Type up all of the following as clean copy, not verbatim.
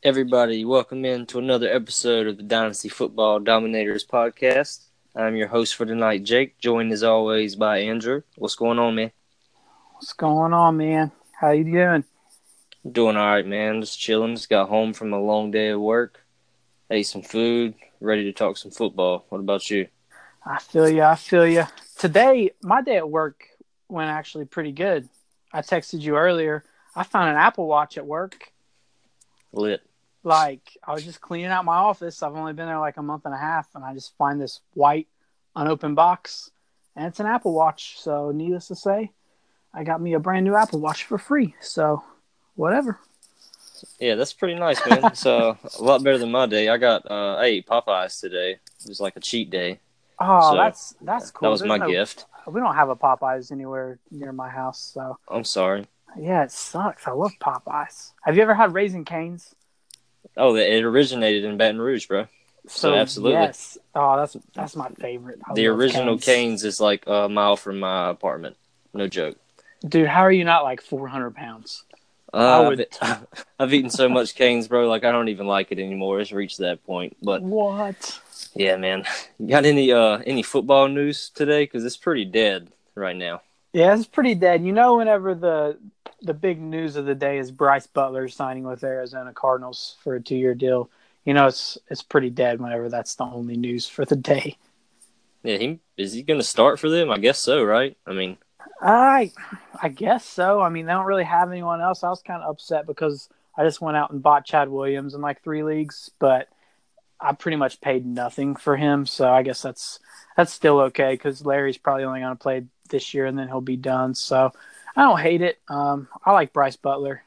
Everybody, welcome in to another episode of the Dynasty Football Dominators podcast. I'm your host for tonight, Jake, joined as always by Andrew. What's going on, man? What's going on, man? How you doing? Doing all right, man. Just chilling. Just got home from a long day of work. Ate some food. Ready to talk some football. What about you? I feel you. Today, my day at work went actually pretty good. I texted you earlier. I found an Apple Watch at work. Lit. Like, I was just cleaning out my office. I've only been there like a month and a half, and I just find this white, unopened box, and it's an Apple Watch. So, needless to say, I got me a brand new Apple Watch for free. So, whatever. Yeah, that's pretty nice, man. It's a lot better than my day. I ate Popeyes today. It was like a cheat day. Oh, So that's that cool. was my gift. We don't have a Popeyes anywhere near my house, so I'm sorry. yeah, it sucks. I love Popeyes. Have you ever had Raising Cane's? Oh, it originated in Baton Rouge, bro. So So absolutely. yes. Oh, that's my favorite. I The love original Cane's. Canes is like a mile from my apartment. No joke. Dude, how are you not like 400 pounds? I I've would. I've eaten so much Canes, bro. Like I don't even like it anymore. It's reached that point. But What? yeah, man. You got any football news today? Because it's pretty dead right now. Yeah, it's pretty dead. You know, whenever the big news of the day is Bryce Butler signing with Arizona Cardinals for a 2-year deal. You know, it's pretty dead whenever that's the only news for the day. Yeah, is he gonna start for them? I guess so, right? I mean, I I guess so. I mean, they don't really have anyone else. I was kind of upset because I just went out and bought Chad Williams in like 3 leagues, but I pretty much paid nothing for him. So I guess that's still okay because Larry's probably only going to play this year and then he'll be done. So I don't hate it. I like Bryce Butler.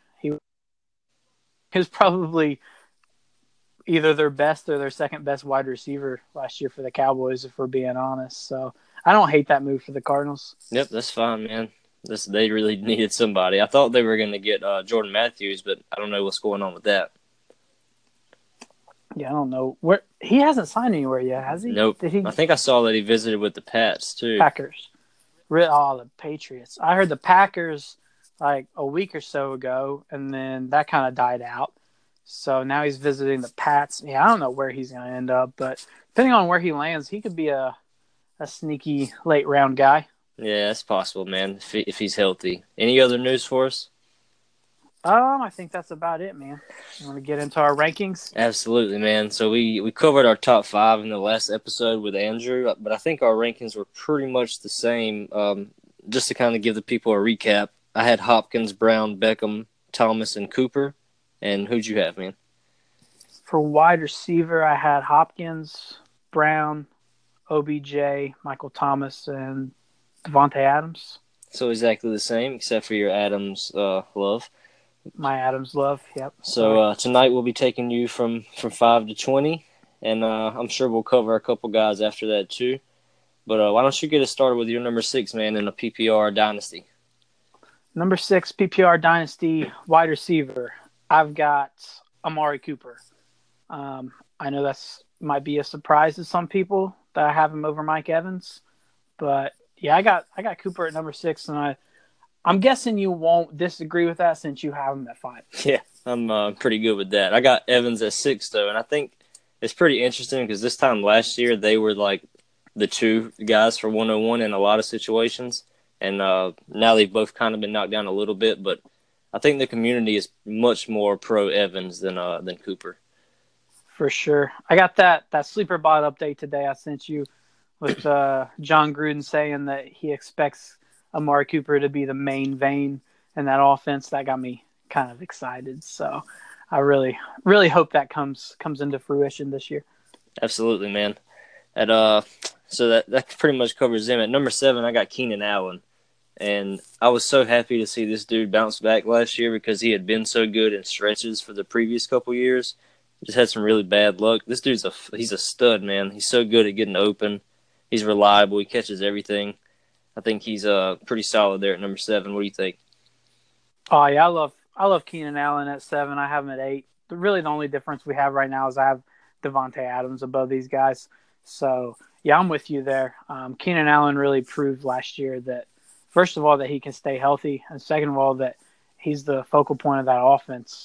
He was probably either their best or their second best wide receiver last year for the Cowboys, if we're being honest. So I don't hate that move for the Cardinals. yep, that's fine, man. They really needed somebody. I thought they were gonna get Jordan Matthews, but I don't know what's going on with that. Yeah, I don't know where he hasn't signed anywhere yet, has he? Nope. Did he? I think I saw that he visited with the Pats too. Packers. Oh, the Patriots. I heard the Packers like a week or so ago, and then that kind of died out. So now he's visiting the Pats. Yeah, I don't know where he's going to end up, but depending on where he lands, he could be a sneaky late round guy. Yeah, that's possible, man. If he's healthy. Any other news for us? I think that's about it, man. You want to get into our rankings? Absolutely, man. So we covered our top five in the last episode with Andrew, but I think our rankings were pretty much the same. Just to kind of give the people a recap, I had Hopkins, Brown, Beckham, Thomas, and Cooper. And who'd you have, man? For wide receiver, I had Hopkins, Brown, OBJ, Michael Thomas, and Devontae Adams. So exactly the same, except for your Adams love. My Adams love. Yep. So Sorry. tonight we'll be taking you from 5 to 20, and I'm sure we'll cover a couple guys after that too. But why don't you get us started with your number 6, man, in a PPR dynasty? Number 6 PPR Dynasty wide receiver. I've got Amari Cooper. I know that's might be a surprise to some people that I have him over Mike Evans, but yeah, I got Cooper at number 6, and I'm guessing you won't disagree with that since you have him at 5. Yeah, I'm pretty good with that. I got Evans at 6 though, and I think it's pretty interesting because this time last year they were like the two guys for 101 in a lot of situations, and now they've both kind of been knocked down a little bit. But I think the community is much more pro Evans than Cooper. For sure. I got that sleeper bot update today I sent you with John Gruden saying that he expects Amari Cooper to be the main vein in that offense. That got me kind of excited. So I really, really hope that comes into fruition this year. Absolutely, man. At so that pretty much covers them. At number 7, I got Keenan Allen, and I was so happy to see this dude bounce back last year because he had been so good in stretches for the previous couple years. Just had some really bad luck. This dude's he's a stud, man. He's so good at getting open. He's reliable. He catches everything. I think he's pretty solid there at number 7. What do you think? Oh yeah, I love Keenan Allen at 7. I have him at 8. Really, the only difference we have right now is I have Devontae Adams above these guys. So yeah, I'm with you there. Keenan Allen really proved last year that first of all that he can stay healthy, and second of all that he's the focal point of that offense.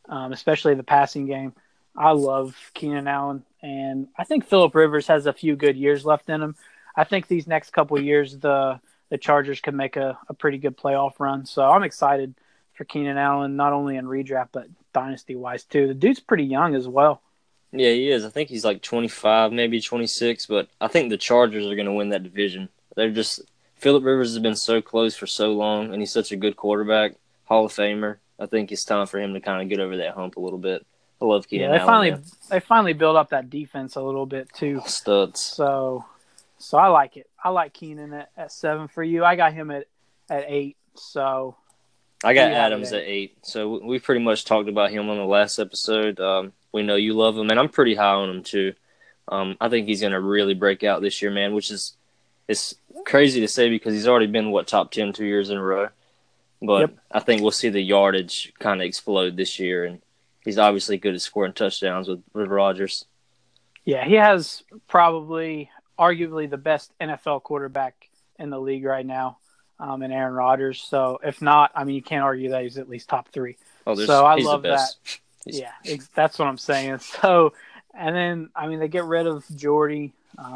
especially the passing game. I love Keenan Allen, and I think Phillip Rivers has a few good years left in him. I think these next couple of years, the Chargers could make a pretty good playoff run. So I'm excited for Keenan Allen, not only in redraft but dynasty wise too. The dude's pretty young as well. Yeah, he is. I think he's like 25, maybe 26, but I think the Chargers are going to win that division. They're just Phillip Rivers has been so close for so long, and he's such a good quarterback, Hall of Famer. I think it's time for him to kind of get over that hump a little bit. I love Yeah, Keenan Allen, man. they finally built up that defense a little bit too. Studs. So I like it. I like Keenan at 7 for you. I got him at 8. So I got Adams at 8. So we pretty much talked about him on the last episode. We know you love him, and I'm pretty high on him too. I think he's going to really break out this year, man, which is it's crazy to say because he's already been, top 10 2 years in a row. But yep. I think we'll see the yardage kind of explode this year, and he's obviously good at scoring touchdowns with Rodgers. Yeah, he has probably arguably the best NFL quarterback in the league right now, in Aaron Rodgers. So if not, I mean, you can't argue that he's at least top 3. So I love that. Yeah, that's what I'm saying. So, and then, I mean, they get rid of Jordy.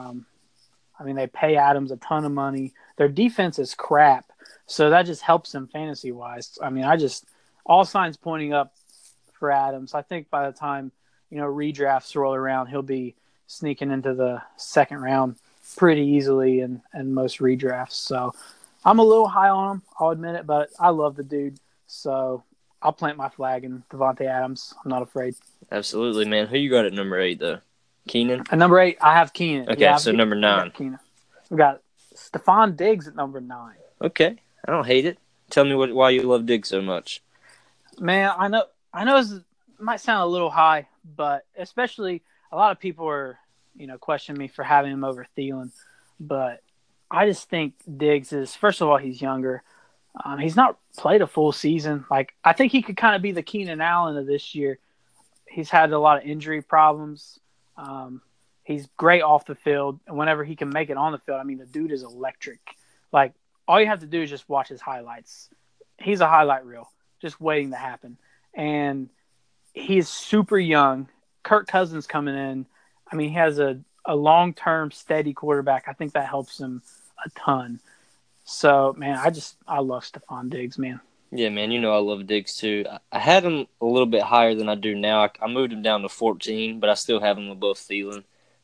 I mean, they pay Adams a ton of money. Their defense is crap. So that just helps them fantasy-wise. I mean, all signs pointing up for Adams. I think by the time, redrafts roll around, he'll be sneaking into the second round pretty easily in most redrafts. So I'm a little high on him, I'll admit it, but I love the dude. So I'll plant my flag in Davante Adams. I'm not afraid. Absolutely, man. Who you got at number 8, though? Keenan? At number 8, I have Keenan. Okay, yeah, so number 9. We got Stephon Diggs at number 9. Okay, I don't hate it. Tell me why you love Diggs so much. Man, I know it might sound a little high, but especially a lot of people are, questioning me for having him over Thielen. But I just think Diggs is, first of all, he's younger. He's not played a full season. Like, I think he could kind of be the Keenan Allen of this year. He's had a lot of injury problems. He's great off the field. And whenever he can make it on the field, I mean, the dude is electric. Like, all you have to do is just watch his highlights. He's a highlight reel, just waiting to happen. And he's super young. Kirk Cousins coming in. I mean, he has a long-term steady quarterback. I think that helps him a ton. So, man, I love Stephon Diggs, man. Yeah, man, I love Diggs too. I had him a little bit higher than I do now. I moved him down to 14, but I still have him above Thielen.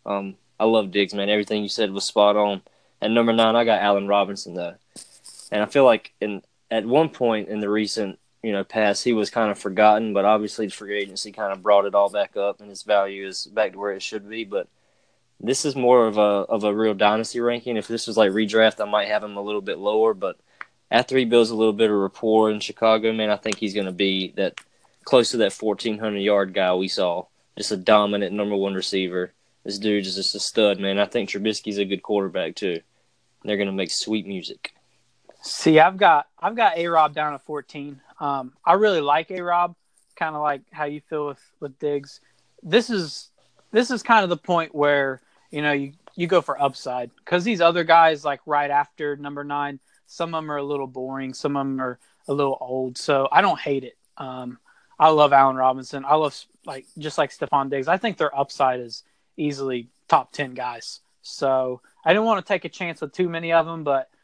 I love Diggs, man. Everything you said was spot on. At number 9, I got Allen Robinson, though. And I feel like at one point in the recent past, he was kind of forgotten, but obviously the free agency kind of brought it all back up, and his value is back to where it should be. But this is more of a real dynasty ranking. If this was like redraft, I might have him a little bit lower, but after he builds a little bit of rapport in Chicago, man, I think he's going to be that close to that 1,400-yard guy we saw. Just a dominant number 1 receiver. This dude is just a stud, man. I think Trubisky's a good quarterback too. They're going to make sweet music. See, I've got A-Rob down at 14. I really like A-Rob, kind of like how you feel with Diggs. This is kind of the point where you go for upside, because these other guys, like right after number 9, some of them are a little boring, some of them are a little old. So I don't hate it. I love Allen Robinson. I love just like Stephon Diggs. I think their upside is easily top 10 guys. So I didn't want to take a chance with too many of them, but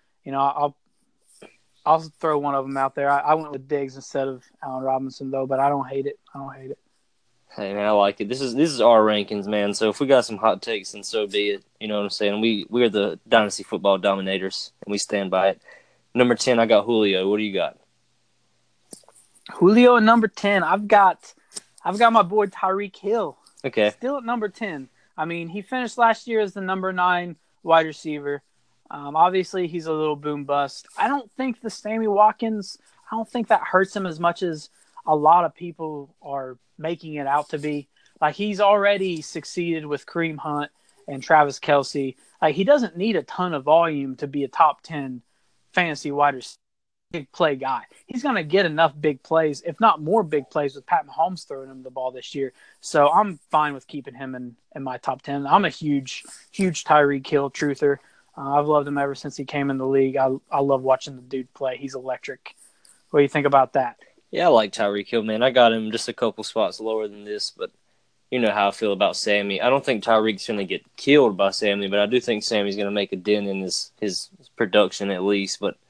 I'll throw one of them out there. I went with Diggs instead of Allen Robinson, though, but I don't hate it. Hey, man, I like it. This is our rankings, man. So if we got some hot takes, then so be it. You know what I'm saying? We're the Dynasty Football dominators, and we stand by it. Number 10, I got Julio. What do you got? Julio at number 10. I've got my boy Tyreek Hill. Okay. Still at number 10. I mean, he finished last year as the number 9 wide receiver. Obviously, he's a little boom bust. I don't think the Sammy Watkins, I don't think that hurts him as much as a lot of people are making it out to be. Like, he's already succeeded with Kareem Hunt and Travis Kelce. Like, he doesn't need a ton of volume to be a top 10 fantasy wide receiver, big play guy. He's going to get enough big plays, if not more big plays, with Pat Mahomes throwing him the ball this year. So I'm fine with keeping him in my top 10. I'm a huge Tyreek Hill truther. I've loved him ever since he came in the league. I love watching the dude play. He's electric. What do you think about that? Yeah, I like Tyreek Hill, man. I got him just a couple spots lower than this, but you know how I feel about Sammy. I don't think Tyreek's going to get killed by Sammy, but I do think Sammy's going to make a dent in his production at least. But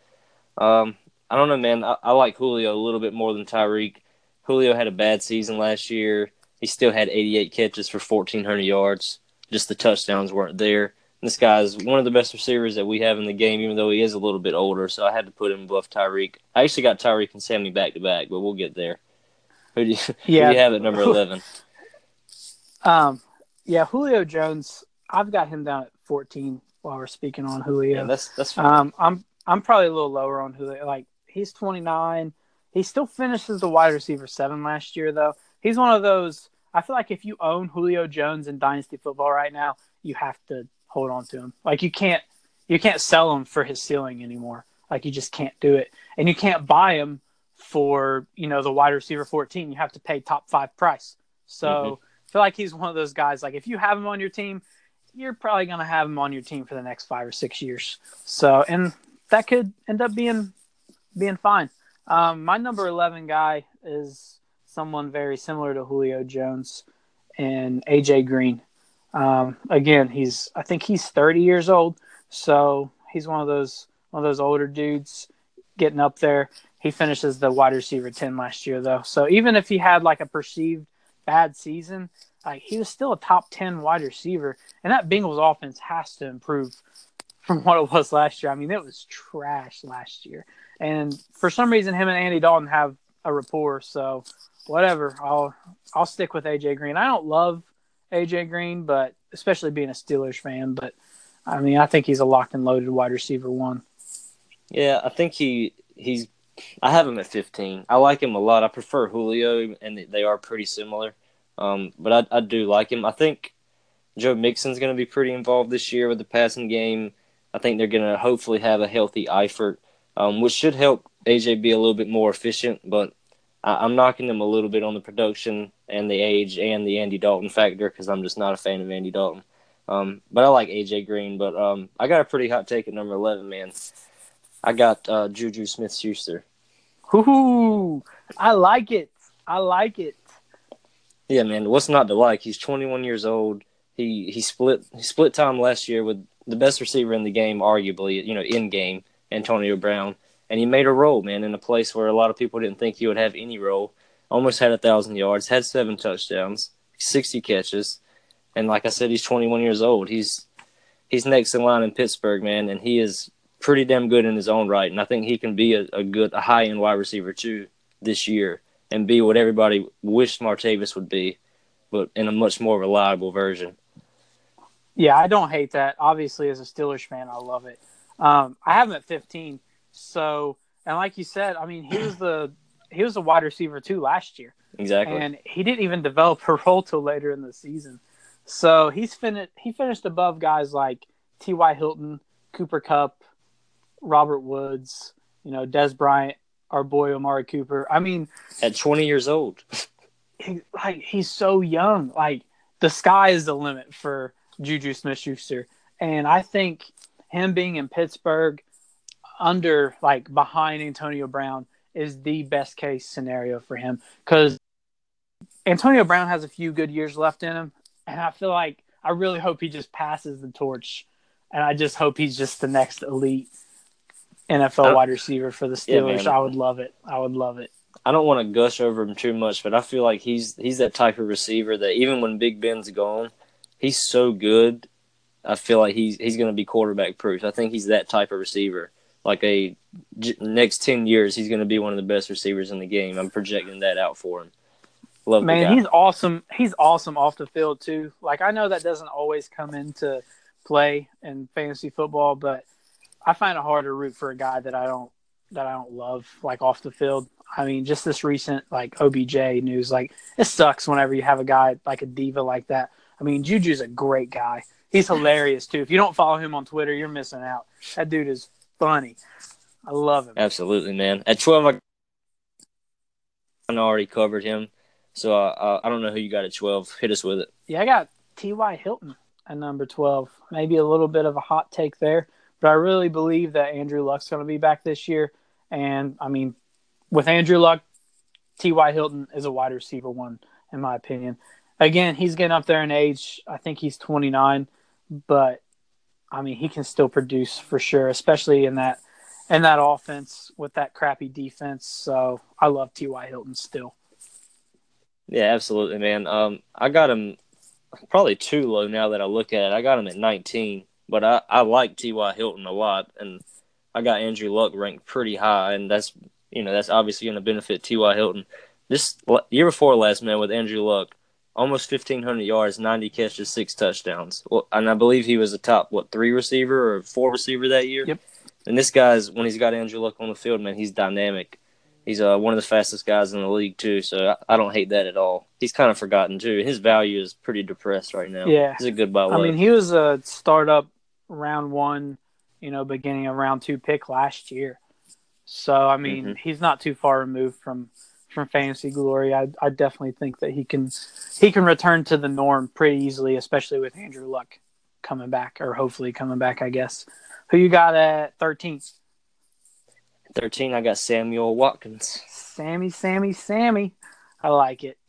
I don't know, man. I like Julio a little bit more than Tyreek. Julio had a bad season last year. He still had 88 catches for 1,400 yards. Just the touchdowns weren't there. This guy is one of the best receivers that we have in the game, even though he is a little bit older. So I had to put him above Tyreek. I actually got Tyreek and Sammy back to back, but we'll get there. Who do Yeah, you have at number 11? um, yeah, Julio Jones. I've got him down at 14 while we're speaking on Yeah, Julio. that's fine. I'm probably a little lower on Julio. Like he's 29. He still finishes the wide receiver 7 last year though. He's one of those. I feel like if you own Julio Jones in dynasty football right now, you have to hold on to him. Like you can't sell him for his ceiling anymore. Like you just can't do it, and you can't buy him for the wide receiver 14. You have to pay top 5 price. Hmm. So I feel like he's one of those guys. Like if you have him on your team, you're probably going to have him on your team for the next 5 or 6 years. So, and that could end up being fine. My number 11 guy is someone very similar to Julio Jones and AJ Green. Again, I think he's 30 years old, so he's one of those older dudes getting up there. He finishes the wide receiver 10 last year though. So even if he had like a perceived bad season, like he was still a top 10 wide receiver, and that Bengals offense has to improve from what it was last year. I mean, it was trash last year. And for some reason him and Andy Dalton have a rapport, so whatever. I'll stick with AJ Green. I don't love AJ Green, but especially being a Steelers fan, but I mean, I think he's a locked and loaded wide receiver 1. Yeah, I think he's. I have him at 15. I like him a lot. I prefer Julio, and they are pretty similar. But I do like him. I think Joe Mixon's going to be pretty involved this year with the passing game. I think they're going to hopefully have a healthy Eifert, which should help AJ be a little bit more efficient. But I'm knocking him a little bit on the production and the age and the Andy Dalton factor because I'm just not a fan of Andy Dalton. But I like AJ Green. But I got a pretty hot take at number 11, man. I got Juju Smith-Schuster. Ooh, I like it. I like it. Yeah, man. What's not to like? He's 21 years old. He split time last year with the best receiver in the game, arguably, in game, Antonio Brown, and he made a role, man, in a place where a lot of people didn't think he would have any role. Almost had 1,000 yards, had 7 touchdowns, 60 catches, and like I said, he's 21 years old. He's next in line in Pittsburgh, man, and he is pretty damn good in his own right. And I think he can be a high end wide receiver too this year and be what everybody wished Martavis would be, but in a much more reliable version. Yeah, I don't hate that. Obviously, as a Steelers fan, I love it. I have him at 15. So, and like you said, I mean, he was a wide receiver too last year, Exactly. and he didn't even develop a role till later in the season. So he finished above guys like T.Y. Hilton, Cooper Kupp, Robert Woods, Des Bryant, our boy Amari Cooper. I mean, At 20 years old. he's so young. Like the sky is the limit for Juju Smith-Schuster, and I think him being in Pittsburgh behind Antonio Brown is the best case scenario for him because Antonio Brown has a few good years left in him, and I really hope he just passes the torch, and I just hope he's just the next elite NFL wide receiver for the Yeah, Steelers. man. I would love it. I would love it. I don't want to gush over him too much, but I feel like he's that type of receiver that even when Big Ben's gone, he's so good. I feel like he's going to be quarterback proof. I think he's that type of receiver. Like next 10 years, he's going to be one of the best receivers in the game. I'm projecting that out for him. Love the Man, guy. he's awesome. He's awesome off the field too. Like I know that doesn't always come into play in fantasy football, but I find it hard to root for a guy that I don't love like off the field. I mean, just this recent like OBJ news, like it sucks whenever you have a guy like a diva like that. I mean, Juju's a great guy. He's hilarious too. If you don't follow him on Twitter, you're missing out. That dude is funny. I love him. Absolutely, man. At 12, I already covered him. So I don't know who you got at 12. Hit us with it. Yeah, I got T.Y. Hilton at number 12. Maybe a little bit of a hot take there, but I really believe that Andrew Luck's going to be back this year. And I mean, with Andrew Luck T.Y. Hilton is a wide receiver one, in my opinion. Again, he's getting up there in age. I think he's 29, but I mean, he can still produce for sure, especially in that offense with that crappy defense. So I love T.Y. Hilton still. Yeah, absolutely, man. I got him probably too low now that I look at it. I got him at 19, but I like T.Y. Hilton a lot, and I got Andrew Luck ranked pretty high, and that's obviously going to benefit T.Y. Hilton. This year before last, man, with Andrew Luck, almost 1,500 yards, 90 catches, 6 touchdowns. Well, and I believe he was a top, 3 receiver or 4 receiver that year? Yep. And this guy's, when he's got Andrew Luck on the field, man, he's dynamic. He's one of the fastest guys in the league, too, so I don't hate that at all. He's kind of forgotten, too. His value is pretty depressed right now. Yeah. He's a good buy low. I mean, he was a startup round 1, beginning of round 2 pick last year. So, I mean, he's not too far removed from fantasy glory. I definitely think that he can return to the norm pretty easily, especially with Andrew Luck coming back, or hopefully coming back, I guess. Who you got at 13? 13, I got Samuel Watkins. Sammy. I like it.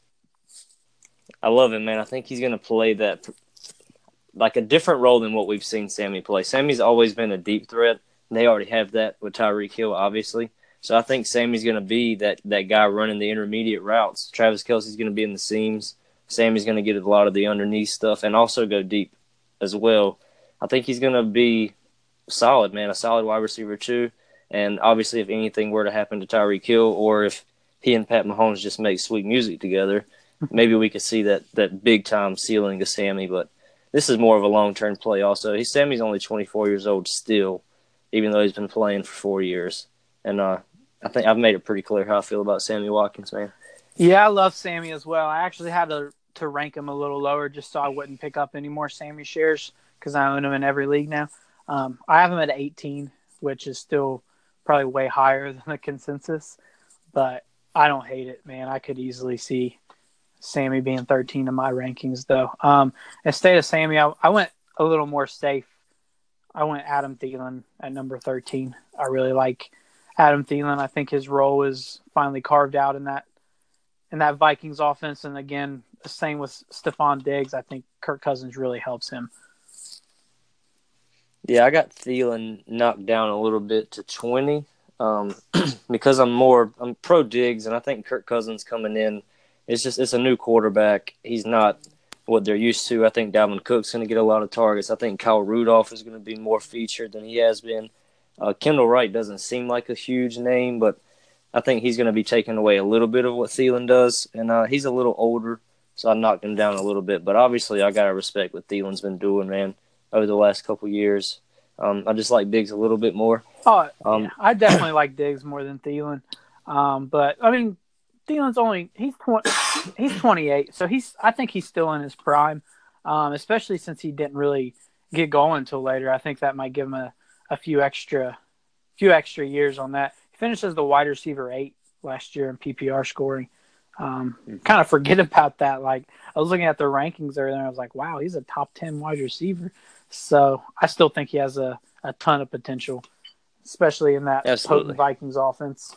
I love him, man. I think he's going to play that like a different role than what we've seen Sammy play. Sammy's always been a deep threat. They already have that with Tyreek Hill, obviously. So I think Sammy's going to be that guy running the intermediate routes. Travis Kelce's going to be in the seams. Sammy's going to get a lot of the underneath stuff and also go deep as well. I think he's going to be solid, man, a solid wide receiver too. And obviously if anything were to happen to Tyreek Hill, or if he and Pat Mahomes just make sweet music together, maybe we could see that big-time ceiling of Sammy. But this is more of a long-term play also. Sammy's only 24 years old still, even though he's been playing for 4 years. And I think I've made it pretty clear how I feel about Sammy Watkins, man. Yeah, I love Sammy as well. I actually had to rank him a little lower just so I wouldn't pick up any more Sammy shares because I own him in every league now. I have him at 18, which is still probably way higher than the consensus. But I don't hate it, man. I could easily see Sammy being 13 in my rankings, though. Instead of Sammy, I went a little more safe. I went Adam Thielen at number 13. I really like Adam Thielen. I think his role is finally carved out in that Vikings offense. And again, the same with Stephon Diggs. I think Kirk Cousins really helps him. Yeah, I got Thielen knocked down a little bit to 20 because I'm pro Diggs, and I think Kirk Cousins coming in, it's a new quarterback. He's not what they're used to. I think Dalvin Cook's going to get a lot of targets. I think Kyle Rudolph is going to be more featured than he has been. Kendall Wright doesn't seem like a huge name, but I think he's going to be taking away a little bit of what Thielen does. And he's a little older, so I knocked him down a little bit. But obviously I got to respect what Thielen's been doing, man, over the last couple of years. I just like Diggs a little bit more. Yeah, I definitely like Diggs more than Thielen. But, I mean, Thielen's he's 28, so I think he's still in his prime, especially since he didn't really get going until later. I think that might give him a few extra years on that. He finished as the wide receiver 8 last year in PPR scoring. Kind of forget about that. Like, I was looking at the rankings earlier, and I was like, wow, he's a top 10 wide receiver. So I still think he has a ton of potential, especially in that potent Vikings offense.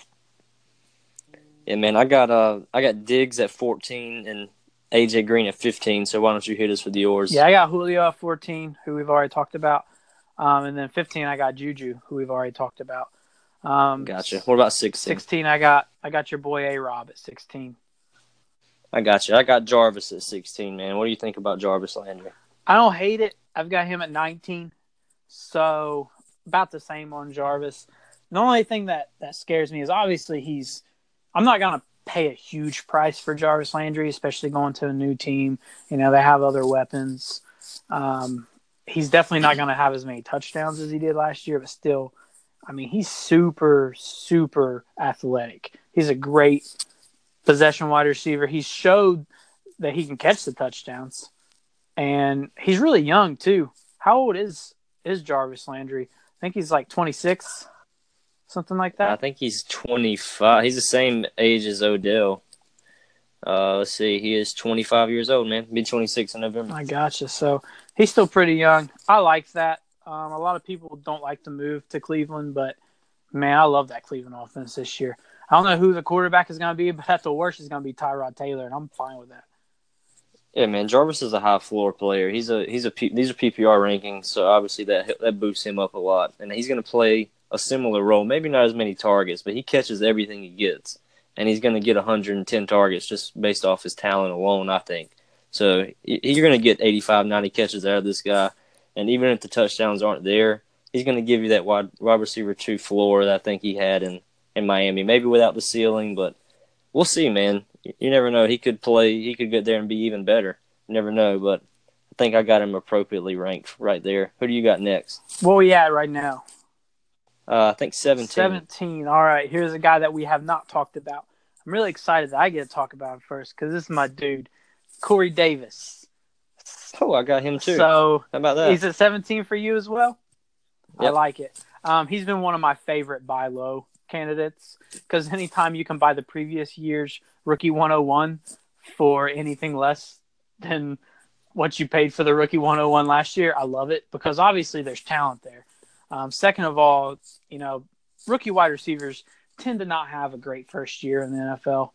Yeah, man, I got Diggs at 14 and AJ Green at 15. So why don't you hit us with yours? Yeah, I got Julio at 14, who we've already talked about, and then 15 I got Juju, who we've already talked about. Gotcha. What about 16? 16 I got your boy A-Rob at 16. I got you. I got Jarvis at 16, man. What do you think about Jarvis Landry? I don't hate it. I've got him at 19, so about the same on Jarvis. The only thing that scares me is obviously I'm not going to pay a huge price for Jarvis Landry, especially going to a new team. They have other weapons. He's definitely not going to have as many touchdowns as he did last year, but still, I mean, he's super, super athletic. He's a great possession wide receiver. He showed that he can catch the touchdowns. And he's really young, too. How old is Jarvis Landry? I think he's like 26, something like that. I think he's 25. He's the same age as Odell. Let's see. He is 25 years old, man. Be 26 in November. I gotcha. So he's still pretty young. I like that. A lot of people don't like the move to Cleveland, but, Man, I love that Cleveland offense this year. I don't know who the quarterback is going to be, but at the worst, it's going to be Tyrod Taylor, and I'm fine with that. Yeah, man, Jarvis is a high floor player. These are PPR rankings, so obviously that boosts him up a lot, and he's going to play a similar role. Maybe not as many targets, but he catches everything he gets, and he's going to get 110 targets just based off his talent alone, I think. So you're going to get 85, 90 catches out of this guy, and even if the touchdowns aren't there, he's going to give you that wide receiver 2 floor that I think he had in Miami. Maybe without the ceiling, but we'll see, man. You never know. He could play. He could get there and be even better. You never know, but I think I got him appropriately ranked right there. Who do you got next? What are we at right now? I think 17. 17. All right. Here's a guy that we have not talked about. I'm really excited that I get to talk about him first because this is my dude, Corey Davis. Oh, I got him too. So how about that? He's at 17 for you as well? Yep. I like it. He's been one of my favorite buy low candidates because anytime you can buy the previous year's Rookie 101 for anything less than what you paid for the Rookie 101 last year, I love it because obviously there's talent there. Second of all, rookie wide receivers tend to not have a great first year in the NFL.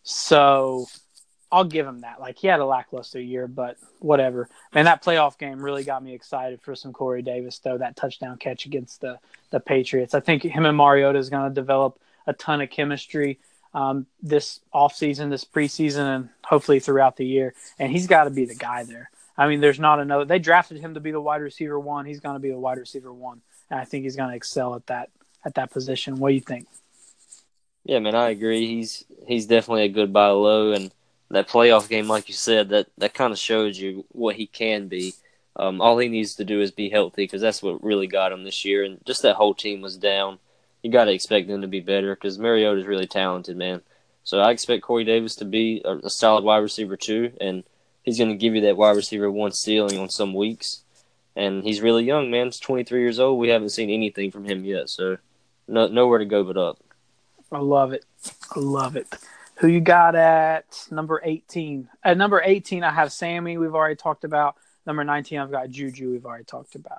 So I'll give him that. Like, he had a lackluster year, but whatever. Man, that playoff game really got me excited for some Corey Davis, though, that touchdown catch against the Patriots. I think him and Mariota is going to develop a ton of chemistry this offseason, this preseason, and hopefully throughout the year. And he's got to be the guy there. I mean, there's not another. They drafted him to be the wide receiver 1. He's going to be the wide receiver 1. And I think he's going to excel at that position. What do you think? Yeah, man, I agree. He's definitely a good buy low, and that playoff game, like you said, that kind of shows you what he can be. All he needs to do is be healthy because that's what really got him this year. And just that whole team was down. You got to expect them to be better because Mariota's really talented, man. So I expect Corey Davis to be a solid wide receiver 2, and he's going to give you that wide receiver 1 ceiling on some weeks. And he's really young, man. He's 23 years old. We haven't seen anything from him yet, so nowhere to go but up. I love it. I love it. Who you got at number 18? At number 18, I have Sammy. We've already talked about. Number 19, I've got Juju. We've already talked about.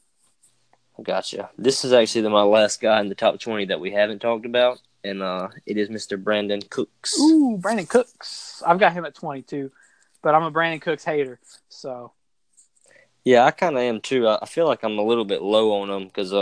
Gotcha. This is actually my last guy in the top 20 that we haven't talked about, and it is Mr. Brandin Cooks. Ooh, Brandin Cooks. I've got him at 22, but I'm a Brandin Cooks hater, so. Yeah, I kind of am too. I feel like I'm a little bit low on him because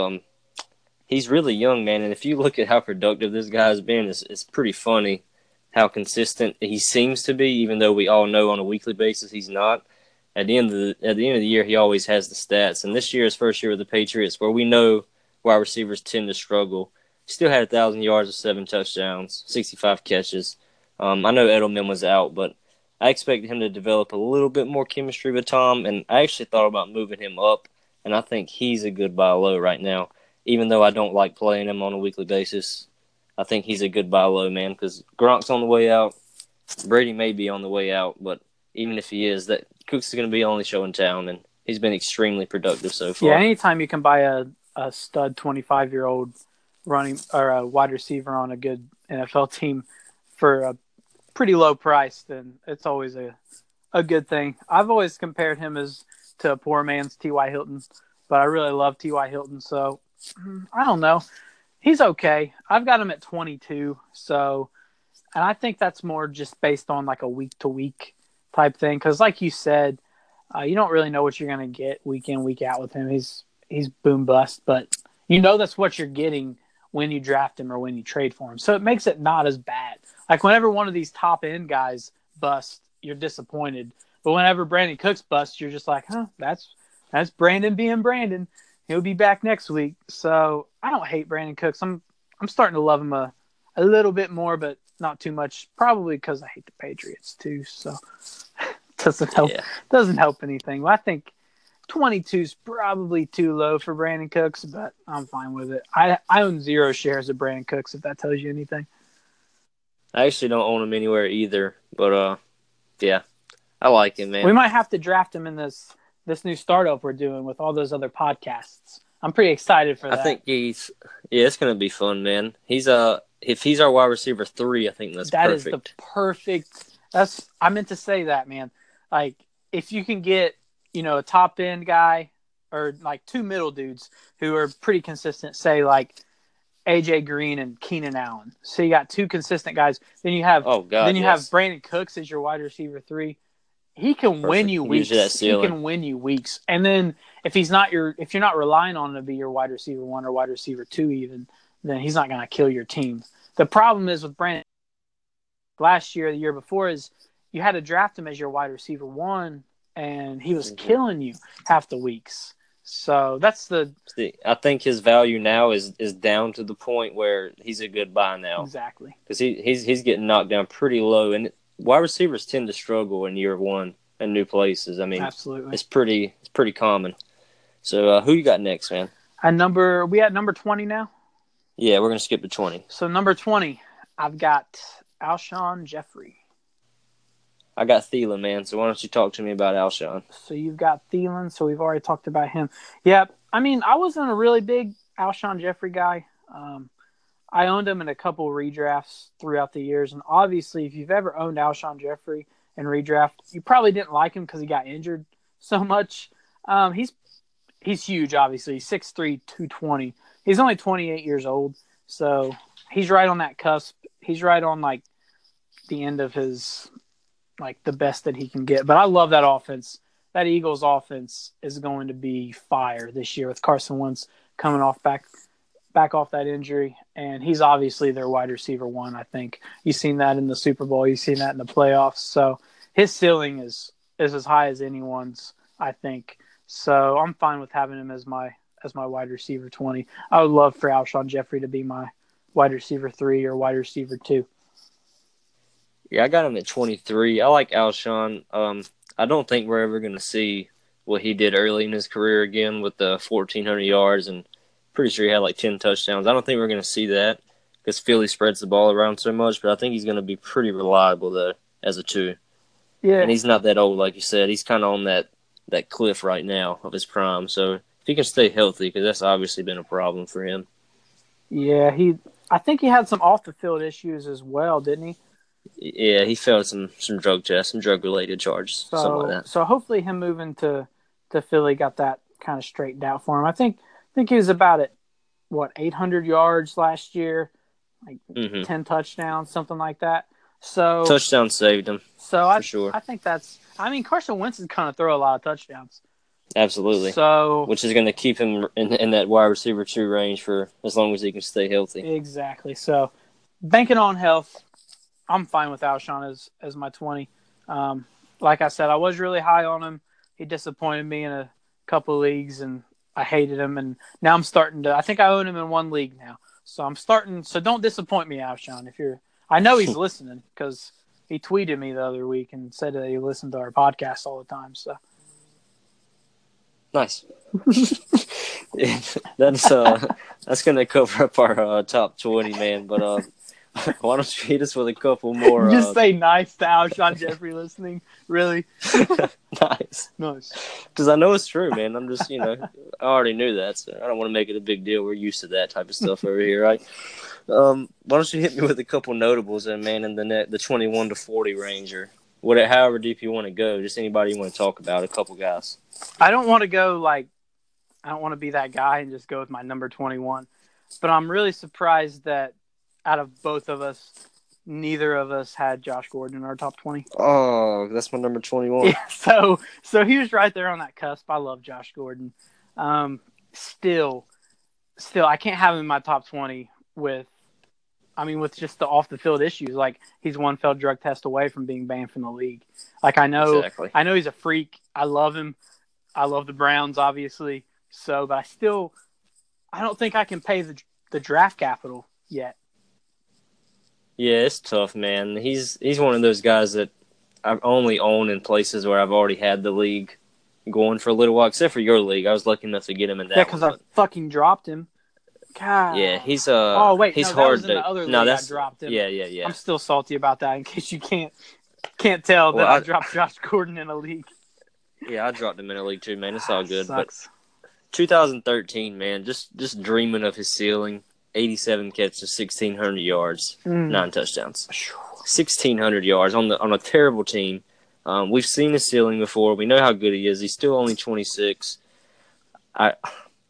he's really young, man. And if you look at how productive this guy's been, it's pretty funny how consistent he seems to be, even though we all know on a weekly basis he's not. At the end of the year, he always has the stats. And this year, his first year with the Patriots, where we know wide receivers tend to struggle, he still had 1,000 yards with 7 touchdowns, 65 catches. I know Edelman was out, but I expected him to develop a little bit more chemistry with Tom, and I actually thought about moving him up, and I think he's a good buy low right now. Even though I don't like playing him on a weekly basis, I think he's a good buy low, man, because Gronk's on the way out. Brady may be on the way out, but even if he is, that Cooks is going to be the only show in town, and he's been extremely productive so far. Yeah, anytime you can buy a stud 25-year-old running or a wide receiver on a good NFL team for a pretty low price, then it's always a good thing. I've always compared him to a poor man's T.Y. Hilton, but I really love T.Y. Hilton, so I don't know. He's okay. I've got him at 22, so, and I think that's more just based on like a week-to-week type thing, because like you said, you don't really know what you're going to get week in, week out with him. He's boom bust, but that's what you're getting when you draft him or when you trade for him. So it makes it not as bad. Like whenever one of these top end guys bust, you're disappointed. But whenever Brandin Cooks busts, you're just like, that's Brandon being Brandon. He'll be back next week. So I don't hate Brandin Cooks. I'm starting to love him a little bit more, but not too much. Probably because I hate the Patriots too. So doesn't help. Yeah. Doesn't help anything. Well, I think 22 is probably too low for Brandin Cooks, but I'm fine with it. I own 0 shares of Brandin Cooks, if that tells you anything. I actually don't own him anywhere either, but yeah, I like him, man. We might have to draft him in this new startup we're doing with all those other podcasts. I'm pretty excited for that. I think it's going to be fun, man. If he's our wide receiver 3, I think that's perfect. That is the perfect. I meant to say that, man. Like if you can get, a top end guy or like 2 middle dudes who are pretty consistent, say like A.J. Green and Keenan Allen. So you got two consistent guys. Then you have yes. Brandon Cooks as your wide receiver 3. He can win Perfect. you Usually that weeks. He ceiling. can win you weeks. And then if you're not relying on him to be your wide receiver 1 or wide receiver 2 even, then he's not going to kill your team. The problem is with Brandon last year, the year before, is you had to draft him as your wide receiver 1, and he was killing you half the weeks. So that's I think his value now is down to the point where he's a good buy now. Exactly. Because he's getting knocked down pretty low, and wide receivers tend to struggle in year one in new places. I mean, absolutely, it's pretty common. So who you got next, man? We at number 20 now. Yeah, we're gonna skip to 20. So number 20, I've got Alshon Jeffrey. I got Thielen, man. So why don't you talk to me about Alshon? So you've got Thielen. So we've already talked about him. Yeah, I mean, I wasn't a really big Alshon Jeffrey guy. I owned him in a couple Redrafts throughout the years, and obviously, if you've ever owned Alshon Jeffrey in redraft, you probably didn't like him because he got injured so much. He's huge, obviously. He's 6'3", 220. He's only 28 years old, so he's right on that cusp. He's right on like the end of his the best that he can get. But I love that offense. That Eagles offense is going to be fire this year with Carson Wentz coming back off that injury, and he's obviously their wide receiver 1. I think you've seen that in the Super Bowl. You've seen that in the playoffs. So his ceiling is as high as anyone's, I think. So I'm fine with having him as my wide receiver 20. I would love for Alshon Jeffrey to be my wide receiver 3 or wide receiver 2. Yeah, I got him at 23. I like Alshon. I don't think we're ever going to see what he did early in his career again with the 1,400 yards, and pretty sure he had like 10 touchdowns. I don't think we're going to see that because Philly spreads the ball around so much, but I think he's going to be pretty reliable, though, as a 2. Yeah. And he's not that old, like you said. He's kind of on that cliff right now of his prime. So if he can stay healthy, because that's obviously been a problem for him. Yeah, I think he had some off-the-field issues as well, didn't he? Yeah, he failed some drug tests, some drug-related charges, something like that. So hopefully him moving to Philly got that kind of straightened out for him. I think he was about at, 800 yards last year, 10 touchdowns, something like that. So touchdown saved him. So for sure. I think Carson Wentz is going to throw a lot of touchdowns. Absolutely. So which is going to keep him in that wide receiver 2 range for as long as he can stay healthy. Exactly. So banking on health, I'm fine with Alshon as my 20. Like I said, I was really high on him. He disappointed me in a couple leagues, and I hated him. And now I'm starting to. I think I own him in one league now. So I'm starting. So don't disappoint me, Alshon. I know he's listening because he tweeted me the other week and said that he listened to our podcast all the time. So nice. That's going to cover up our top 20, man. But why don't you hit us with a couple more? Just say nice to Alshon Jeffrey listening. Really? Nice. Because I know it's true, man. I'm just, I already knew that, so I don't want to make it a big deal. We're used to that type of stuff over here, right? Why don't you hit me with a couple notables, man, in the 21 to 40 range, or however deep you want to go. Just anybody you want to talk about, a couple guys. I don't want to go I don't want to be that guy and just go with my number 21. But I'm really surprised that out of both of us, neither of us had Josh Gordon in our top 20. Oh, that's my number 21. Yeah, so he was right there on that cusp. I love Josh Gordon. Still, I can't have him in my top 20 with just the off the field issues. Like, he's one failed drug test away from being banned from the league. Like, I know he's a freak. I love him. I love the Browns, obviously. So, but I don't think I can pay the draft capital yet. Yeah, it's tough, man. He's one of those guys that I've only owned in places where I've already had the league going for a little while, except for your league. I was lucky enough to get him in that. Yeah, because I fucking dropped him. God. Yeah, he's Oh wait, he's no, hard that was in the other league. I dropped him. Yeah. I'm still salty about that. In case you can't tell that I dropped Josh Gordon in a league. Yeah, I dropped him in a league too, man. It's all good. Sucks. But 2013, man, just dreaming of his ceiling. 87 catches, 1,600 yards, 9 touchdowns. 1,600 yards on a terrible team. We've seen his ceiling before. We know how good he is. He's still only 26.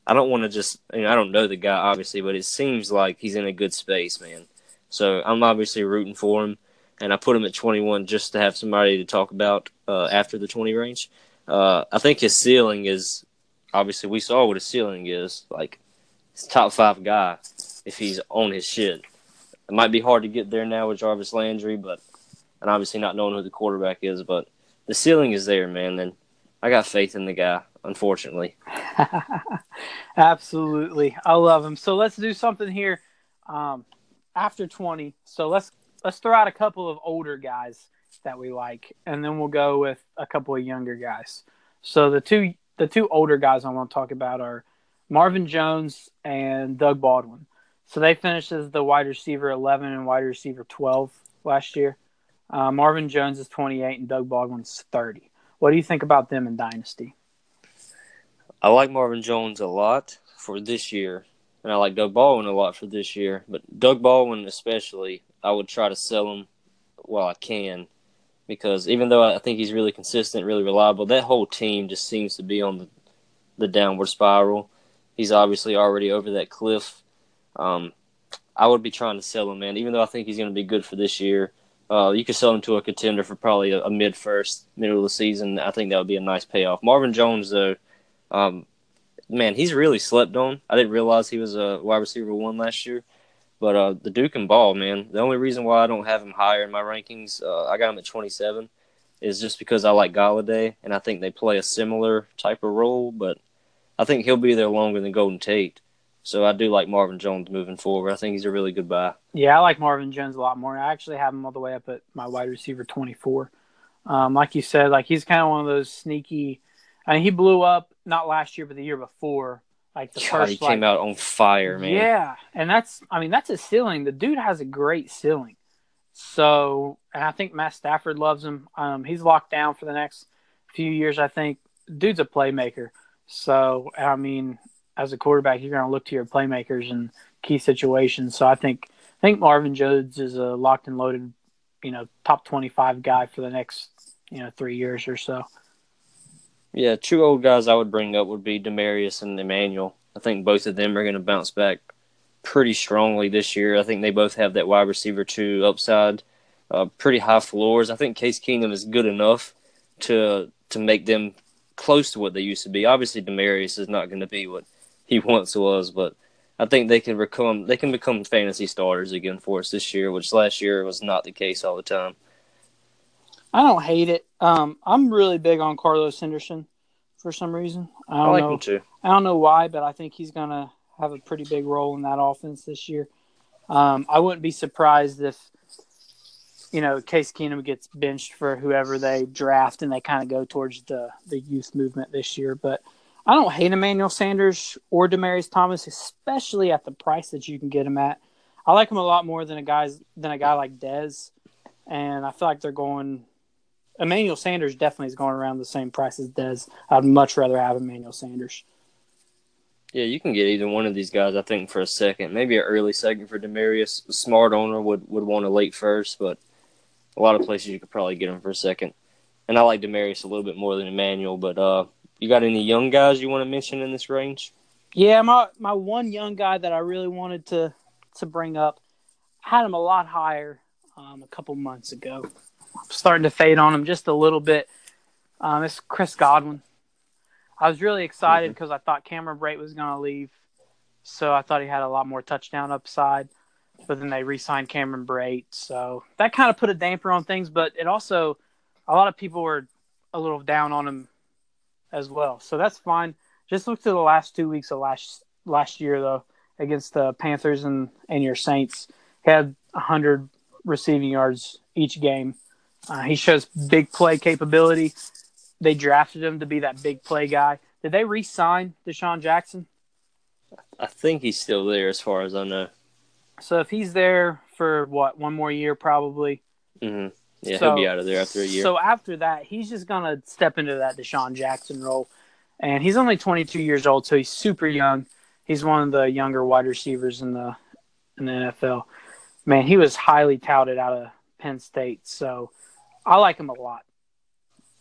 I don't want to just, I don't know the guy obviously, but it seems like he's in a good space, man. So I'm obviously rooting for him, and I put him at 21 just to have somebody to talk about after the 20 range. I think his ceiling is obviously we saw what his ceiling is like. He's a top 5 guy if he's on his shit. It might be hard to get there now with Jarvis Landry, and obviously not knowing who the quarterback is, but the ceiling is there, man. And I got faith in the guy, unfortunately. Absolutely, I love him. So let's do something here. Um, After 20, so let's throw out a couple of older guys that we like, and then we'll go with a couple of younger guys. So the two older guys I want to talk about are Marvin Jones and Doug Baldwin. So they finished as the wide receiver 11 and wide receiver 12 last year. Marvin Jones is 28 and Doug Baldwin's 30. What do you think about them in Dynasty? I like Marvin Jones a lot for this year, and I like Doug Baldwin a lot for this year. But Doug Baldwin especially, I would try to sell him while I can because even though I think he's really consistent, really reliable, that whole team just seems to be on the downward spiral. He's obviously already over that cliff. Um, I would be trying to sell him, man, even though I think he's going to be good for this year. You could sell him to a contender for probably a mid-first, middle of the season. I think that would be a nice payoff. Marvin Jones, though, um, man, he's really slept on. I didn't realize he was a wide receiver 1 last year. But the Duke can ball, man. The only reason why I don't have him higher in my rankings, I got him at 27, is just because I like Galladay, and I think they play a similar type of role. But I think he'll be there longer than Golden Tate. So I do like Marvin Jones moving forward. I think he's a really good buy. Yeah, I like Marvin Jones a lot more. I actually have him all the way up at my wide receiver 24. Like you said, like he's kind of one of those sneaky. I mean, he blew up not last year, but the year before. Like the God, he first, like came out on fire, man. yeah, and that's his ceiling. The dude has a great ceiling. So, and I think Matt Stafford loves him. He's locked down for the next few years. I think dude's a playmaker. So, I mean, as a quarterback, you're going to look to your playmakers in key situations. So, I think Marvin Jones is a locked and loaded, top 25 guy for the next 3 years or so. Yeah, 2 old guys I would bring up would be Demarius and Emmanuel. I think both of them are going to bounce back pretty strongly this year. I think they both have that wide receiver 2 upside, pretty high floors. I think Case Keenum is good enough to make them close to what they used to be. Obviously, Demarius is not going to be what he once was, but I think they can become fantasy starters again for us this year, which last year was not the case all the time. I don't hate it. I'm really big on Carlos Henderson for some reason. I I don't like him know. too. I don't know why, but I think he's gonna have a pretty big role in that offense this year. I wouldn't be surprised if Case Keenum gets benched for whoever they draft and they kind of go towards the youth movement this year. But I don't hate Emmanuel Sanders or Demaryius Thomas, especially at the price that you can get him at. I like him a lot more than a guy like Dez, and I feel like they're going. Emmanuel Sanders definitely is going around the same price as Dez. I'd much rather have Emmanuel Sanders. Yeah, you can get either one of these guys, I think, for a second. Maybe an early second for Demarius. A smart owner would want a late first, but a lot of places you could probably get him for a second. And I like Demarius a little bit more than Emmanuel, but you got any young guys you want to mention in this range? Yeah, my one young guy that I really wanted to bring up, had him a lot higher a couple months ago. I'm starting to fade on him just a little bit. It's Chris Godwin. I was really excited because I thought Cameron Brate was going to leave, so I thought he had a lot more touchdown upside. But then they re-signed Cameron Brate, so that kind of put a damper on things. But it also, a lot of people were a little down on him as well, so that's fine. Just look to the last 2 weeks of last year though, against the Panthers and your Saints. He had 100 receiving yards each game. He shows big play capability. They drafted him to be that big play guy. Did they re-sign Deshaun Jackson? I think he's still there as far as I know. So if he's there for one more year probably. Mm-hmm. Yeah, he'll be out of there after a year. So after that, he's just going to step into that Deshaun Jackson role. And he's only 22 years old, so he's super young. He's one of the younger wide receivers in the NFL. Man, he was highly touted out of Penn State, so I like him a lot.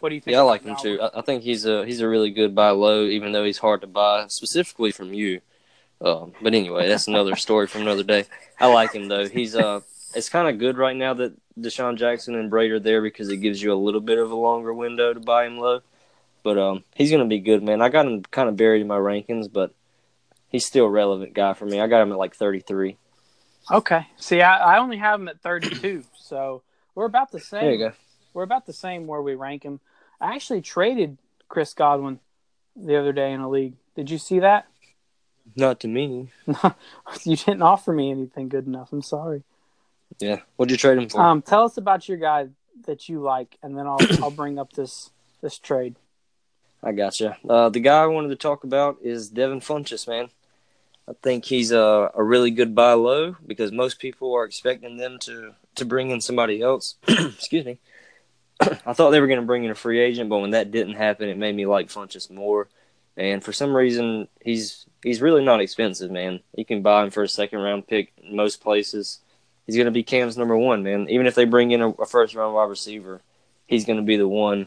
What do you think Yeah, I about like him Godwin? too. I think he's a really good buy low, even though he's hard to buy, specifically from you. But anyway, that's another story from another day. I like him though. He's it's kind of good right now that Deshaun Jackson and Brady are there because it gives you a little bit of a longer window to buy him low. But he's gonna be good, man. I got him kind of buried in my rankings, but he's still a relevant guy for me. I got him at like 33. Okay. See, I only have him at 32, so we're about the There you same. go. We're about the same where we rank him. I actually traded Chris Godwin the other day in a league. Did you see that? Not to me. You didn't offer me anything good enough. I'm sorry. Yeah. What'd you trade him for? Tell us about your guy that you like, and then I'll bring up this trade. I gotcha. The guy I wanted to talk about is Devin Funchess, man. I think he's a really good buy low because most people are expecting them to bring in somebody else. Excuse me. I thought they were going to bring in a free agent, but when that didn't happen, it made me like Funchess more. And for some reason, he's really not expensive, man. You can buy him for a second-round pick in most places. He's going to be Cam's number one, man. Even if they bring in a first-round wide receiver, he's going to be the one.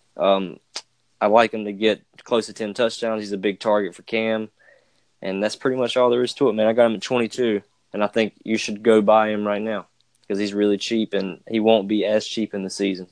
I like him to get close to 10 touchdowns. He's a big target for Cam. And that's pretty much all there is to it, man. I got him at 22, and I think you should go buy him right now because he's really cheap, and he won't be as cheap in the season.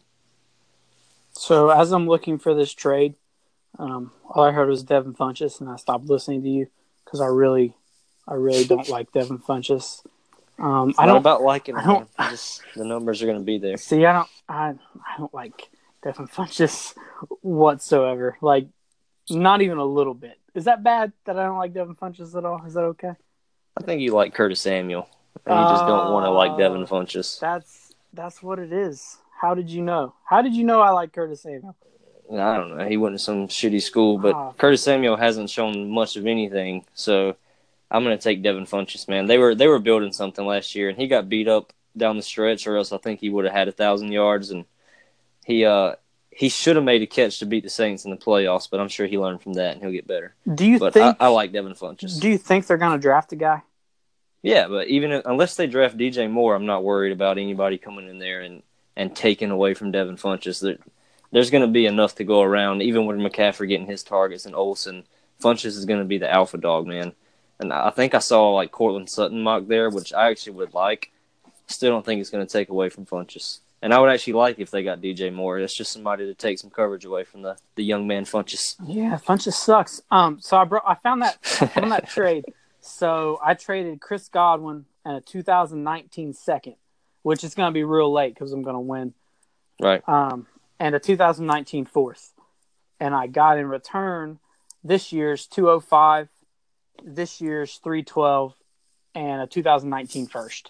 So as I'm looking for this trade, all I heard was Devin Funchess, and I stopped listening to you because I really don't like Devin Funchess. It's I not don't about liking I him, don't man. Just the numbers are going to be there. see. I don't like Devin Funchess whatsoever. Like, not even a little bit. Is that bad that I don't like Devin Funchess at all? Is that okay? I think you like Curtis Samuel, and you just don't want to like Devin Funchess. That's what it is. How did you know? How did you know I like Curtis Samuel? I don't know. He went to some shitty school, but Oh, Curtis Samuel hasn't shown much of anything, so I'm going to take Devin Funchess, man. They were building something last year, and he got beat up down the stretch, or else I think he would have had 1,000 yards, and he should have made a catch to beat the Saints in the playoffs, but I'm sure he learned from that and he'll get better. I like Devin Funchess. Do you think they're going to draft a guy? Yeah, but unless they draft DJ Moore, I'm not worried about anybody coming in there and taking away from Devin Funchess. There's going to be enough to go around, even with McCaffrey getting his targets and Olsen. Funchess is going to be the alpha dog, man. And I think I saw like Cortland Sutton mock there, which I actually would like. Still don't think it's going to take away from Funchess. And I would actually like if they got DJ Moore. That's just somebody to take some coverage away from the young man Funchess. Yeah, Funchess sucks. So I found that trade. So I traded Chris Godwin and a 2019 second, which is going to be real late because I'm going to win. Right. And a 2019 fourth. And I got in return this year's 205, this year's 312, and a 2019 first.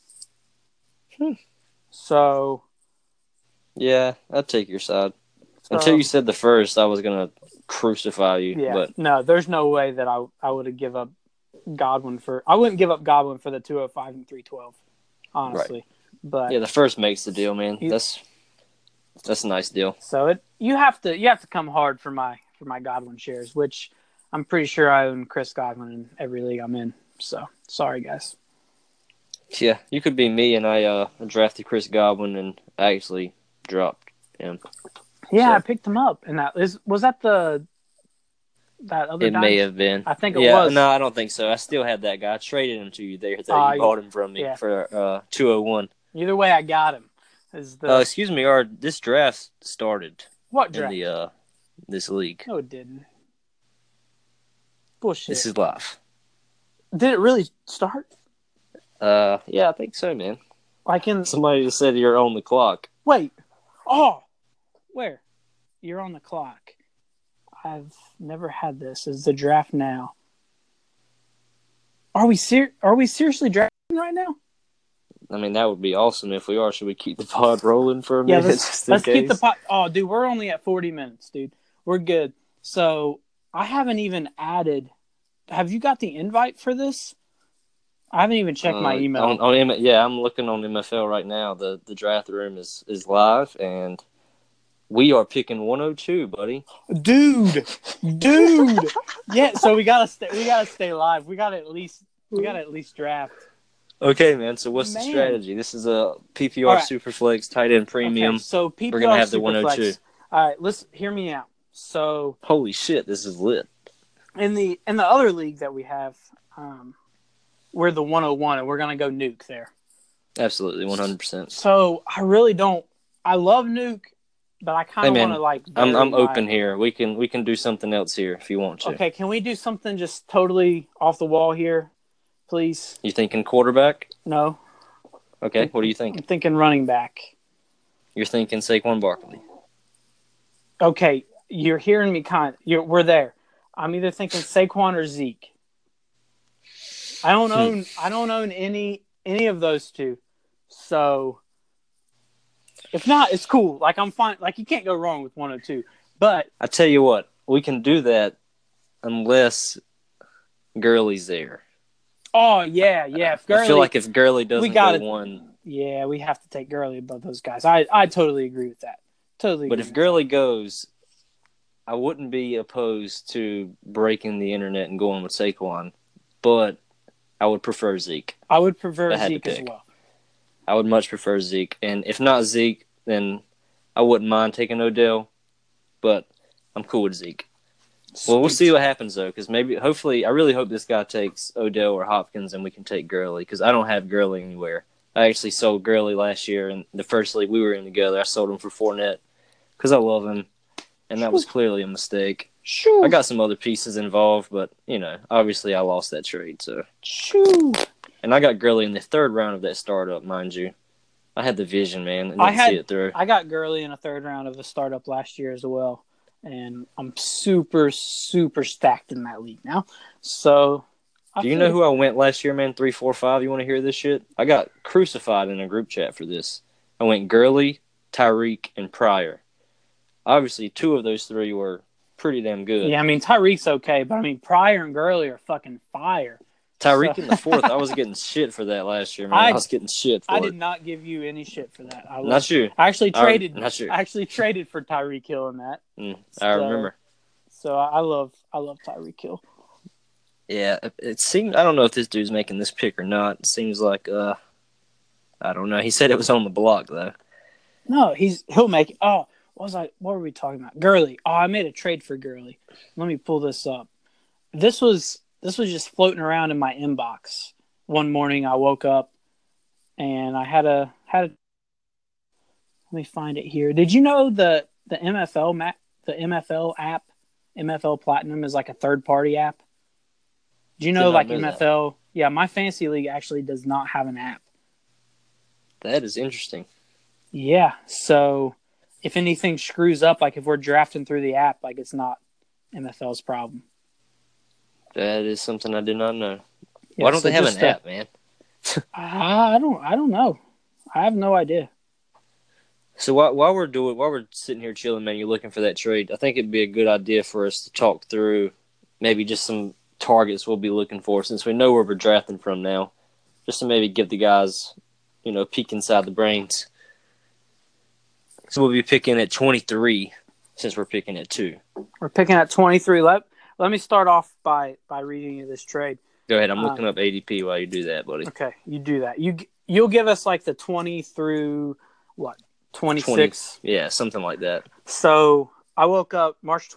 So, yeah, I'd take your side. Until you said the first, I was gonna crucify you. Yeah, but no, there's no way that I would have give up Godwin for. I wouldn't give up Godwin for the 205 and 312, honestly. Right. But yeah, the first makes the deal, man. That's a nice deal. So you have to come hard for my Godwin shares, which I'm pretty sure I own Chris Godwin in every league I'm in. So sorry, guys. Yeah, you could be me, and I drafted Chris Godwin, and I actually dropped him. Yeah, so, I picked him up, and was that that other. It may have been. I think it was. No, I don't think so. I still had that guy. I traded him to you there. You bought him from me for 201. Either way, I got him. Excuse me, this draft started. What draft? In this league. No, it didn't. Bullshit. This is live. Did it really start? Yeah, I think so, man. Somebody just said you're on the clock. Wait. Oh, where? You're on the clock. I've never had this. Is the draft now? Are we seriously drafting right now? I mean, that would be awesome if we are. Should we keep the pod rolling for a minute? Let's keep the pod. Oh, dude, we're only at 40 minutes, dude. We're good. So I haven't even added. Have you got the invite for this? I haven't even checked my email. I'm looking on MFL right now. The draft room is live, and we are picking 102, buddy. Dude. Yeah, so we gotta stay live. We gotta at least draft. Okay, man. So what's the strategy? This is a PPR Superflex tight end premium. Okay, so PPR we're gonna have the Superflex. 102. All right, let's hear me out. So Holy shit, this is lit. in the other league that we have, we're the 101, and we're gonna go nuke there. Absolutely, 100%. So I really don't. I love nuke, but I kind Hey of want to man, like I'm vary open my. here. We can do something else here if you want to. Okay, can we do something just totally off the wall here, please? You thinking quarterback? No, Okay, what are you I'm thinking? thinking running back. You're thinking Saquon Barkley. Okay, you're hearing me we're there. I'm either thinking Saquon or Zeke. I don't own any of those two. So if not, it's cool. Like I'm fine. Like you can't go wrong with one or two. But I tell you what, we can do that unless Gurley's there. oh yeah. If I feel Gurley, like if Gurley we doesn't got go to. one, Yeah, we have to take Gurley above those guys. I totally agree with that. Totally but agree if with that. Gurley goes, I wouldn't be opposed to breaking the internet and going with Saquon, but I would prefer Zeke. I would If prefer I had to Zeke as pick. well. I would much prefer Zeke, and if not Zeke, then I wouldn't mind taking Odell, but I'm cool with Zeke. Well, we'll see Sweet. what happens though, because hopefully, I really hope this guy takes Odell or Hopkins, and we can take Gurley, because I don't have Gurley anywhere. I actually sold Gurley last year in the first league we were in together. I sold him for Fournette because I love him, and that was clearly a mistake. I Shoo. got some other pieces involved, but obviously I lost that trade. So, Shoo. and I got Gurley in the third round of that startup, mind you. I had the vision, man, and I didn't see had it through. I got Gurley in a third round of a startup last year as well, and I'm super super stacked in that league now. So I Do you know feel who I went last year, man? 3-4-5. You want to hear this shit? I got crucified in a group chat for this. I went Gurley, Tyreek, and Pryor. Obviously, two of those three were pretty damn good. yeah. I mean Tyreek's okay, but I mean Pryor and Gurley are fucking fire. So Tyreek in the fourth, I was getting shit for that last year, man. I I was getting shit I for did it. not give you any shit for that. Not you. I actually traded Not you. I actually traded for Tyreek Hill in that. I So remember. I love Tyreek Hill. Yeah, it seemed. I don't know if this dude's making this pick or not. It seems like I don't know. He said it was on the block though. No, he'll make it. Oh, what were we talking about? Gurley. Oh, I made a trade for Gurley. Let me pull this up. This was just floating around in my inbox. One morning I woke up and I had a let me find it here. Did you know the MFL app, MFL Platinum is like a third party app? Do you Did know not like know that. MFL? Yeah, my fantasy league actually does not have an app. That is interesting. Yeah, so if anything screws up, like if we're drafting through the app, like it's not MFL's problem. That is something I did not know. Yeah, Why don't so they have an just app, man? I don't know. I have no idea. So while we're sitting here chilling, man, you're looking for that trade. I think it'd be a good idea for us to talk through maybe just some targets we'll be looking for, since we know where we're drafting from now, just to maybe give the guys, a peek inside the brains. So we'll be picking at 23, since we're picking at 2. We're picking at 23. Let me start off by reading you this trade. Go ahead. I'm looking up ADP while you do that, buddy. Okay, you do that. You'll give us like the 20 through what 20, 26. yeah, something like that. So I woke up March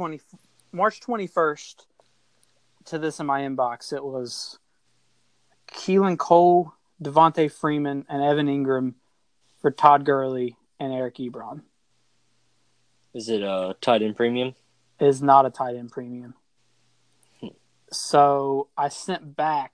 21st to this in my inbox. It was Keelan Cole, Devontae Freeman, and Evan Ingram for Todd Gurley and Eric Ebron. Is it a tight end premium? It is not a tight end premium. So I sent back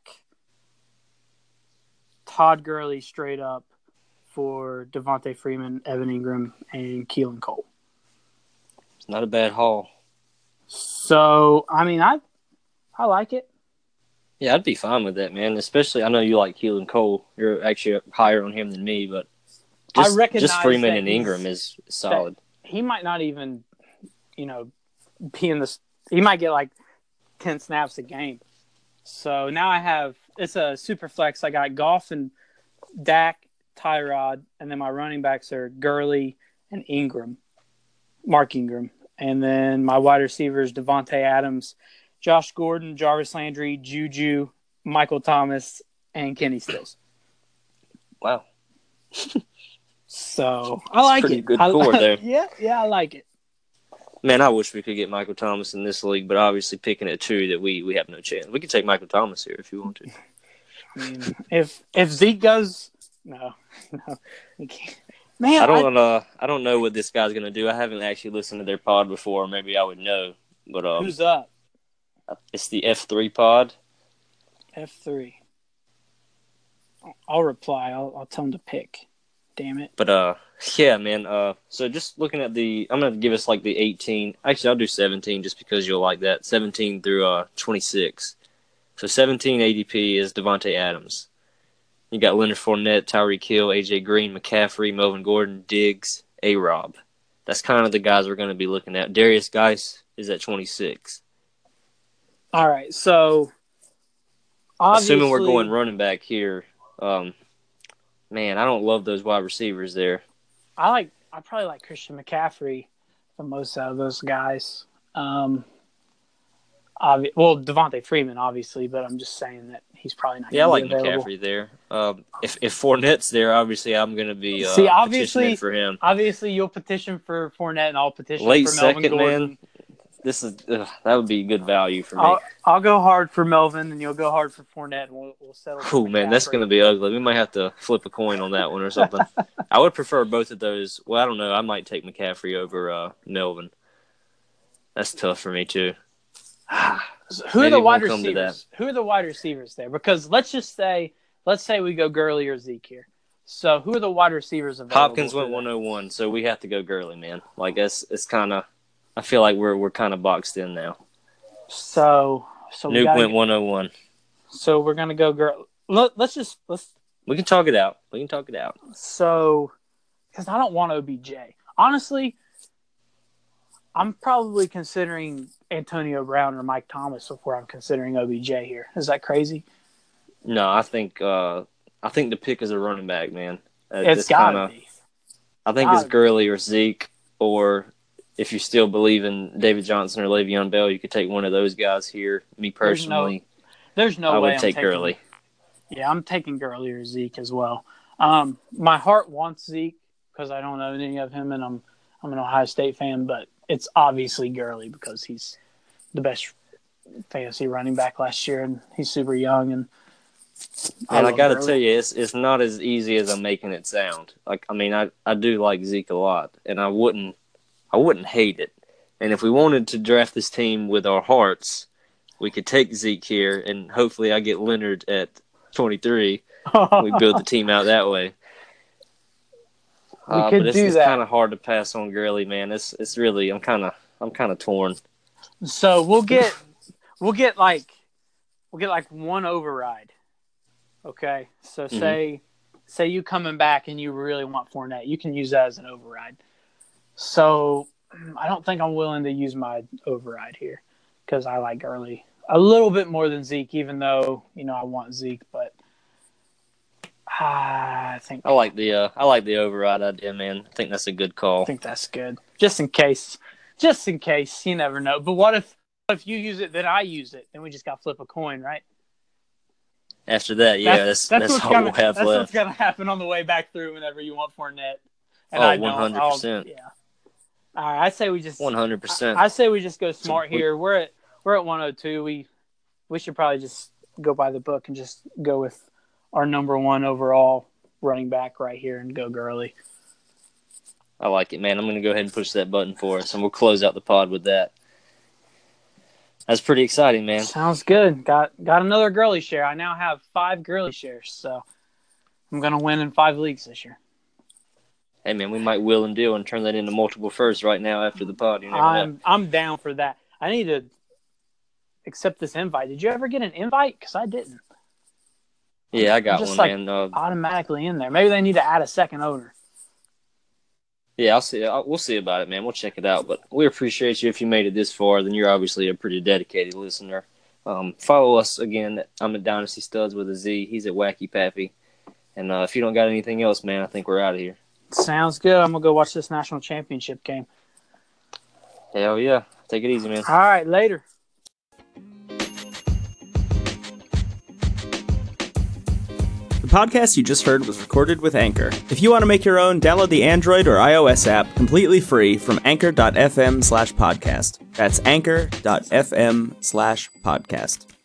Todd Gurley straight up for Devontae Freeman, Evan Ingram, and Keelan Cole. It's not a bad haul. So I mean, I like it. Yeah, I'd be fine with that, man. Especially, I know you like Keelan Cole. You're actually higher on him than me, but I recognize just Freeman that and Ingram is solid. He might not even, be in this. He might get like 10 snaps a game. So now it's a super flex. I got Goff and Dak, Tyrod, and then my running backs are Gurley and Mark Ingram. And then my wide receivers, Devontae Adams, Josh Gordon, Jarvis Landry, Juju, Michael Thomas, and Kenny Stills. Wow. So I like pretty it. good core there. Yeah, I like it. Man, I wish we could get Michael Thomas in this league, but obviously picking at 2 that we have no chance. We could take Michael Thomas here if you want to. I mean, if Zeke goes, no, you can't. Man, I don't know what this guy's gonna do. I haven't actually listened to their pod before. Maybe I would know, but who's up? It's the F3 pod. F3. I'll reply. I'll tell him to pick. Damn it. But yeah, man. So just looking at I'm gonna give us like the 18. Actually, I'll do 17 just because you'll like that. 17 through 26. So 17 ADP is Devontae Adams. You got Leonard Fournette, Tyreek Hill, AJ Green, McCaffrey, Melvin Gordon, Diggs, A-Rob. That's kind of the guys we're going to be looking at. Darius Geis is at 26. All right, so obviously, assuming we're going running back here, man, I don't love those wide receivers there. I probably like Christian McCaffrey the most out of those guys. Devontae Freeman, obviously, but I'm just saying that he's probably not. Yeah, I like available. McCaffrey there. If Fournette's there, obviously I'm going to be petitioning for him. Obviously, you'll petition for Fournette, and I'll petition late for Melvin second, Gordon. Man. This is that would be good value for me. I'll go hard for Melvin, and you'll go hard for Fournette, and we'll settle. Oh man, that's going to be ugly. We might have to flip a coin on that one or something. I would prefer both of those. Well, I don't know. I might take McCaffrey over Melvin. That's tough for me too. Who are the wide receivers? Who are the wide receivers there? Because let's say we go Gurley or Zeke here. So who are the wide receivers available? Hopkins went 101, so we have to go Gurley, man. Like it's kind of. I feel like we're kind of boxed in now. So Nuke went 101. So we're gonna go Gurley. Let's. We can talk it out. So, because I don't want OBJ. Honestly, I'm probably considering Antonio Brown or Mike Thomas before I'm considering OBJ here. Is that crazy? No, I think the pick is a running back, man. It's gotta be. I think it's Gurley or Zeke, or if you still believe in David Johnson or Le'Veon Bell, you could take one of those guys here. Me personally, there's no way I would take Gurley. Yeah, I'm taking Gurley or Zeke as well. My heart wants Zeke because I don't know any of him, and I'm an Ohio State fan, but it's obviously Gurley because he's the best fantasy running back last year, and he's super young. And I got to tell you, it's not as easy as I'm making it sound. Like, I mean, I do like Zeke a lot, and I wouldn't hate it. And if we wanted to draft this team with our hearts, we could take Zeke here, and hopefully I get Leonard at 23. We build the team out that way. We could but do it's that. kind of hard to pass on Gurley, man. It's really I'm kind of torn. So we'll get like one override. Okay, so say you coming back and you really want Fournette, you can use that as an override. So I don't think I'm willing to use my override here because I like Gurley a little bit more than Zeke, even though I want Zeke, but I think I like the override idea, man. I think that's a good call. I think that's good, just in case. You never know. But what if you use it, then I use it, then we just got to flip a coin, right? After that, yeah, that's all we'll have left. That's what's gonna happen on the way back through whenever you want Fournette. And 100%. Yeah. All right, I say we just 100%. I say we just go smart here. We're at 102. We should probably just go by the book and just go with our number one overall running back right here and go Gurley. I like it, man. I'm going to go ahead and push that button for us, and we'll close out the pod with that. That's pretty exciting, man. Sounds good. Got another Gurley share. I now have 5 Gurley shares, so I'm going to win in 5 leagues this year. Hey, man, we might wheel and deal and turn that into multiple firsts right now after the pod. You never know. I'm down for that. I need to accept this invite. Did you ever get an invite? Because I didn't. Yeah, I got one, man. Automatically in there. Maybe they need to add a second owner. Yeah, I'll see. We'll see about it, man. We'll check it out. But we appreciate you if you made it this far. Then you're obviously a pretty dedicated listener. Follow us again. I'm at Dynasty Studs with a Z. He's at Wacky Pappy. And if you don't got anything else, man, I think we're out of here. Sounds good. I'm going to go watch this national championship game. Hell yeah. Take it easy, man. All right, later. The podcast you just heard was recorded with Anchor. If you want to make your own, download the Android or iOS app completely free from anchor.fm/podcast. That's anchor.fm/podcast.